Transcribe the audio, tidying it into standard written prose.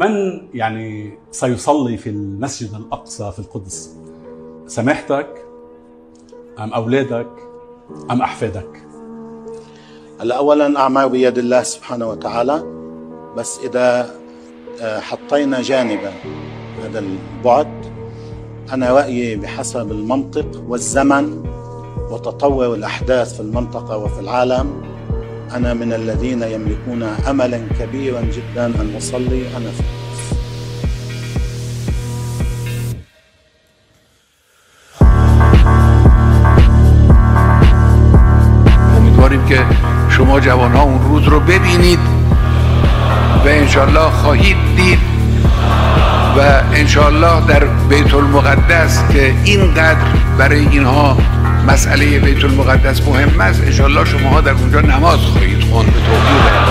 من يعني سيصلي في المسجد الأقصى في القدس؟ سماحتك أم أولادك أم أحفادك؟ هلا أولا أعمال بيد الله سبحانه وتعالى، بس إذا حطينا جانبا هذا البعد، أنا رأيي بحسب المنطق والزمن وتطور الأحداث في المنطقة وفي العالم، أنا من الذين يملكون أملا كبيرا جدا أن أصلي أنا في القدس. امیدواریم که شما جوانها اون روز رو ببینید و انشالله خواهید دید و انشالله در بیت المقدس که اینقدر برای اینها مسئله بیت المقدس مهم است، انشالله شماها در اونجا نماز خواهید خواند به توفیق